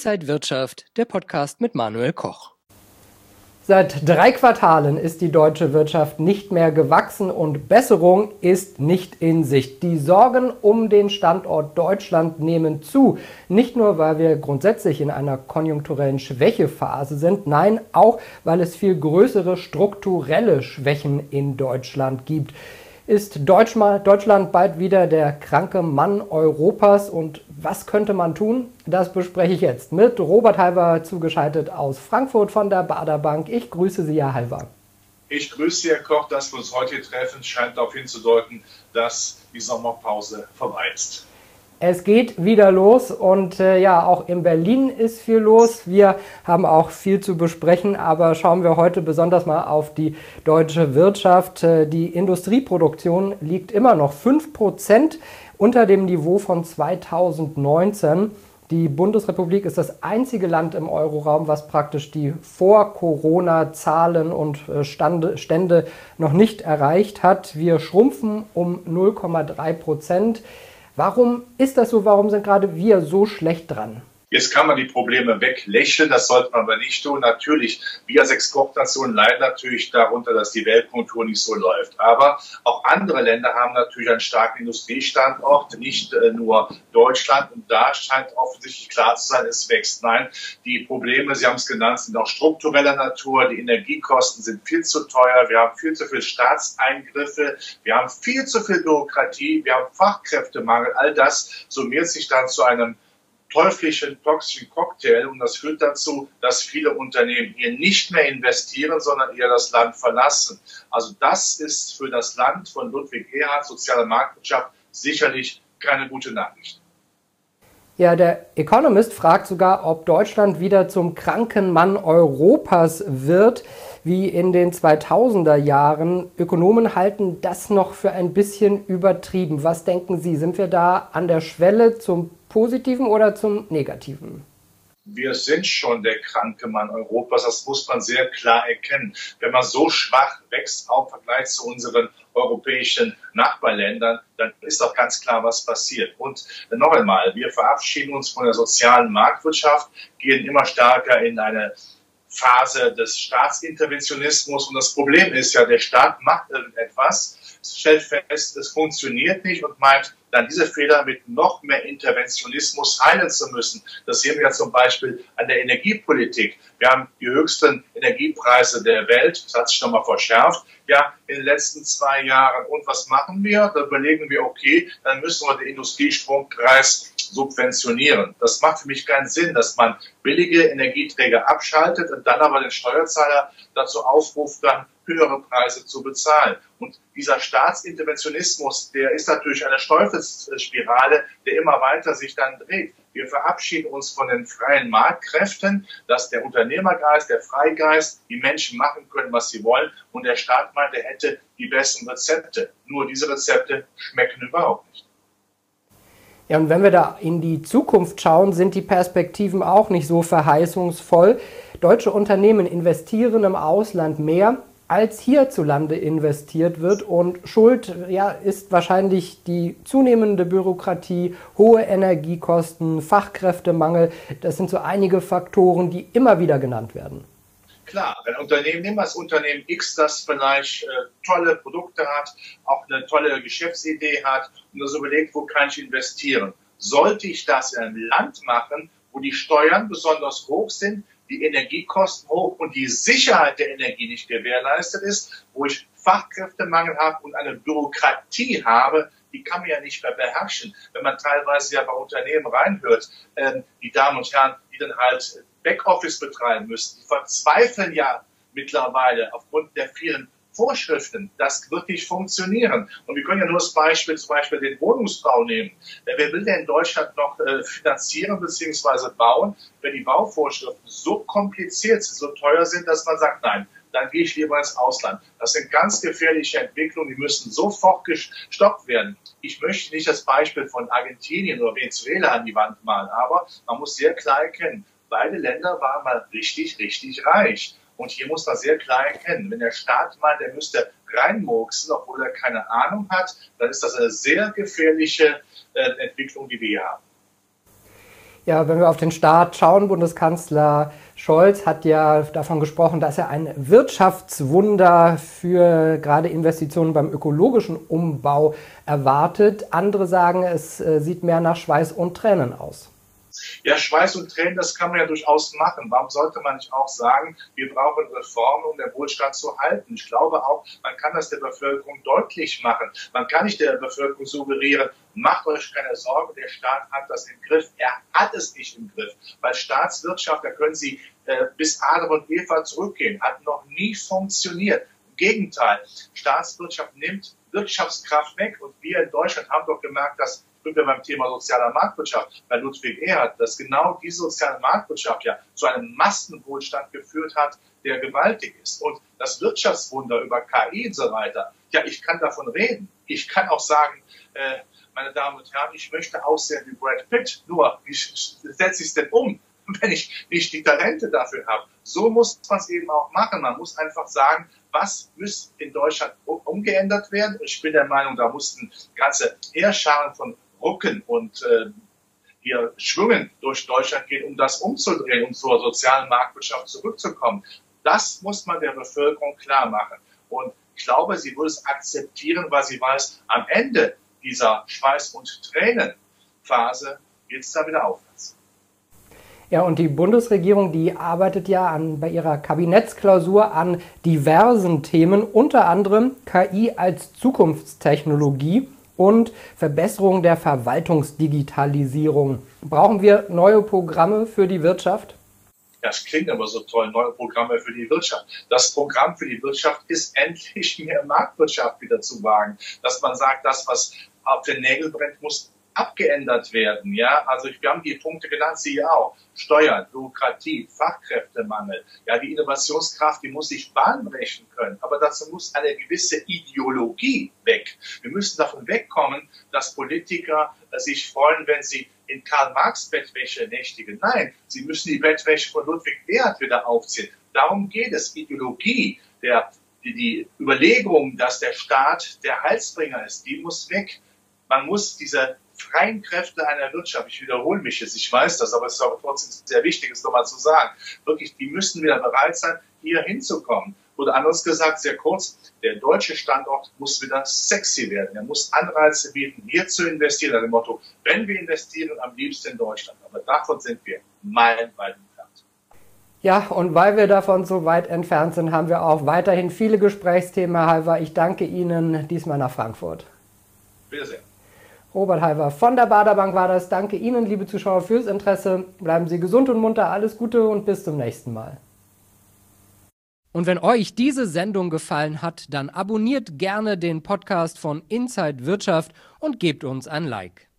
Inside Wirtschaft, der Podcast mit Manuel Koch. Seit 3 Quartalen ist die deutsche Wirtschaft nicht mehr gewachsen und Besserung ist nicht in Sicht. Die Sorgen um den Standort Deutschland nehmen zu. Nicht nur, weil wir grundsätzlich in einer konjunkturellen Schwächephase sind, nein, auch weil es viel größere strukturelle Schwächen in Deutschland gibt. Ist Deutschland bald wieder der kranke Mann Europas und was könnte man tun? Das bespreche ich jetzt mit Robert Halver, zugeschaltet aus Frankfurt von der Baader Bank. Ich grüße Sie, Herr Halver. Ich grüße Sie, Herr Koch. Dass wir uns heute hier treffen, scheint darauf hinzudeuten, dass die Sommerpause vorbei ist. Es geht wieder los und auch in Berlin ist viel los. Wir haben auch viel zu besprechen, aber schauen wir heute besonders mal auf die deutsche Wirtschaft. Die Industrieproduktion liegt immer noch 5% unter dem Niveau von 2019. Die Bundesrepublik ist das einzige Land im Euroraum, was praktisch die Vor-Corona-Zahlen und Stände noch nicht erreicht hat. Wir schrumpfen um 0,3%. Warum ist das so? Warum sind gerade wir so schlecht dran? Jetzt kann man die Probleme weglächeln, das sollte man aber nicht tun. Natürlich, wir als Exportnation leiden natürlich darunter, dass die Weltkonjunktur nicht so läuft. Aber auch andere Länder haben natürlich einen starken Industriestandort, nicht nur Deutschland. Und da scheint offensichtlich klar zu sein, es wächst. Nein, die Probleme, Sie haben es genannt, sind auch struktureller Natur. Die Energiekosten sind viel zu teuer. Wir haben viel zu viele Staatseingriffe. Wir haben viel zu viel Bürokratie. Wir haben Fachkräftemangel. All das summiert sich dann zu einem teuflischen, toxischen Cocktail und das führt dazu, dass viele Unternehmen hier nicht mehr investieren, sondern eher das Land verlassen. Also das ist für das Land von Ludwig Erhard, soziale Marktwirtschaft, sicherlich keine gute Nachricht. Ja, der Economist fragt sogar, ob Deutschland wieder zum kranken Mann Europas wird, wie in den 2000er Jahren. Ökonomen halten das noch für ein bisschen übertrieben. Was denken Sie? Sind wir da an der Schwelle zum Positiven oder zum Negativen? Wir sind schon der kranke Mann Europas, das muss man sehr klar erkennen. Wenn man so schwach wächst, auch im Vergleich zu unseren europäischen Nachbarländern, dann ist doch ganz klar, was passiert. Und noch einmal, wir verabschieden uns von der sozialen Marktwirtschaft, gehen immer stärker in eine Phase des Staatsinterventionismus. Und das Problem ist ja, der Staat macht irgendetwas, stellt fest, es funktioniert nicht und meint, dann diese Fehler mit noch mehr Interventionismus heilen zu müssen. Das sehen wir ja zum Beispiel an der Energiepolitik. Wir haben die höchsten Energiepreise der Welt, das hat sich nochmal verschärft, ja, in den letzten 2 Jahren. Und was machen wir? Da überlegen wir, okay, dann müssen wir den Industriestrompreis subventionieren. Das macht für mich keinen Sinn, dass man billige Energieträger abschaltet und dann aber den Steuerzahler dazu aufruft, dann höhere Preise zu bezahlen. Und dieser Staatsinterventionismus, der ist natürlich eine Teufelsspirale, der immer weiter sich dann dreht. Wir verabschieden uns von den freien Marktkräften, dass der Unternehmergeist, der Freigeist, die Menschen machen können, was sie wollen. Und der Staat meint, er hätte die besten Rezepte. Nur diese Rezepte schmecken überhaupt nicht. Ja, und wenn wir da in die Zukunft schauen, sind die Perspektiven auch nicht so verheißungsvoll. Deutsche Unternehmen investieren im Ausland mehr, als hierzulande investiert wird. Und Schuld ist wahrscheinlich die zunehmende Bürokratie, hohe Energiekosten, Fachkräftemangel. Das sind so einige Faktoren, die immer wieder genannt werden. Klar, wenn Unternehmen, nehmen wir das Unternehmen X, das vielleicht tolle Produkte hat, auch eine tolle Geschäftsidee hat und das überlegt, wo kann ich investieren? Sollte ich das in einem Land machen, wo die Steuern besonders hoch sind, die Energiekosten hoch und die Sicherheit der Energie nicht gewährleistet ist, wo ich Fachkräftemangel habe und eine Bürokratie habe, die kann man ja nicht mehr beherrschen. Wenn man teilweise ja bei Unternehmen reinhört, die Damen und Herren, die dann halt Backoffice betreiben müssen, die verzweifeln ja mittlerweile aufgrund der vielen Vorschriften. Das wird nicht funktionieren. Und wir können ja nur das Beispiel, zum Beispiel den Wohnungsbau nehmen. Wer will denn in Deutschland noch finanzieren bzw. bauen, wenn die Bauvorschriften so kompliziert sind, so teuer sind, dass man sagt, nein, dann gehe ich lieber ins Ausland. Das sind ganz gefährliche Entwicklungen, die müssen sofort gestoppt werden. Ich möchte nicht das Beispiel von Argentinien oder Venezuela an die Wand malen, aber man muss sehr klar erkennen, beide Länder waren mal richtig, richtig reich. Und hier muss man sehr klar erkennen, wenn der Staat meint, er müsste reinmurksen, obwohl er keine Ahnung hat, dann ist das eine sehr gefährliche Entwicklung, die wir hier haben. Ja, wenn wir auf den Staat schauen, Bundeskanzler Scholz hat ja davon gesprochen, dass er ein Wirtschaftswunder für gerade Investitionen beim ökologischen Umbau erwartet. Andere sagen, es sieht mehr nach Schweiß und Tränen aus. Ja, Schweiß und Tränen, das kann man ja durchaus machen. Warum sollte man nicht auch sagen, wir brauchen Reformen, um den Wohlstand zu halten? Ich glaube auch, man kann das der Bevölkerung deutlich machen. Man kann nicht der Bevölkerung suggerieren, macht euch keine Sorgen, der Staat hat das im Griff. Er hat es nicht im Griff. Weil Staatswirtschaft, da können Sie bis Adam und Eva zurückgehen, hat noch nie funktioniert. Im Gegenteil, Staatswirtschaft nimmt Wirtschaftskraft weg. Und wir in Deutschland haben doch gemerkt, dass sind wir beim Thema sozialer Marktwirtschaft bei Ludwig Erhard, dass genau diese soziale Marktwirtschaft ja zu einem Massenwohlstand geführt hat, der gewaltig ist. Und das Wirtschaftswunder über KI und so weiter, ja, ich kann davon reden. Ich kann auch sagen, meine Damen und Herren, ich möchte aussehen wie Brad Pitt. Nur, wie setze ich es denn um, wenn ich nicht die Talente dafür habe? So muss man es eben auch machen. Man muss einfach sagen, was muss in Deutschland umgeändert werden? Ich bin der Meinung, da mussten ganze Heerscharen von Rucken und hier Schwüngen durch Deutschland gehen, um das umzudrehen, um zur sozialen Marktwirtschaft zurückzukommen. Das muss man der Bevölkerung klar machen. Und ich glaube, sie würde es akzeptieren, weil sie weiß, am Ende dieser Schweiß- und Tränenphase geht es dann wieder aufwärts. Ja, und die Bundesregierung, die arbeitet ja bei ihrer Kabinettsklausur an diversen Themen, unter anderem KI als Zukunftstechnologie und Verbesserung der Verwaltungsdigitalisierung. Brauchen wir neue Programme für die Wirtschaft? Das klingt aber so toll, neue Programme für die Wirtschaft. Das Programm für die Wirtschaft ist endlich mehr Marktwirtschaft wieder zu wagen. Dass man sagt, das, was auf den Nägeln brennt, muss abgeändert werden. Ja, also wir haben die Punkte genannt, Sie ja auch. Steuern, Bürokratie, Fachkräftemangel. Ja, die Innovationskraft, die muss sich Bahn brechen können. Aber dazu muss eine gewisse Ideologie weg. Wir müssen davon wegkommen, dass Politiker sich freuen, wenn sie in Karl-Marx-Bettwäsche nächtigen. Nein, sie müssen die Bettwäsche von Ludwig Erhard wieder aufziehen. Darum geht es. Ideologie, die Überlegung, dass der Staat der Heilsbringer ist, die muss weg. Man muss diese freien Kräfte einer Wirtschaft, ich wiederhole mich jetzt, ich weiß das, aber es ist aber trotzdem sehr wichtig, es nochmal zu sagen, wirklich, die müssen wieder bereit sein, hier hinzukommen. Oder anders gesagt, sehr kurz, der deutsche Standort muss wieder sexy werden. Er muss Anreize bieten, hier zu investieren, nach dem Motto, wenn wir investieren, am liebsten in Deutschland. Aber davon sind wir meilenweit entfernt. Ja, und weil wir davon so weit entfernt sind, haben wir auch weiterhin viele Gesprächsthemen, Herr Halver. Ich danke Ihnen diesmal nach Frankfurt. Bitte sehr. Robert Halver von der Baderbank war das. Danke Ihnen, liebe Zuschauer, fürs Interesse. Bleiben Sie gesund und munter. Alles Gute und bis zum nächsten Mal. Und wenn euch diese Sendung gefallen hat, dann abonniert gerne den Podcast von Inside Wirtschaft und gebt uns ein Like.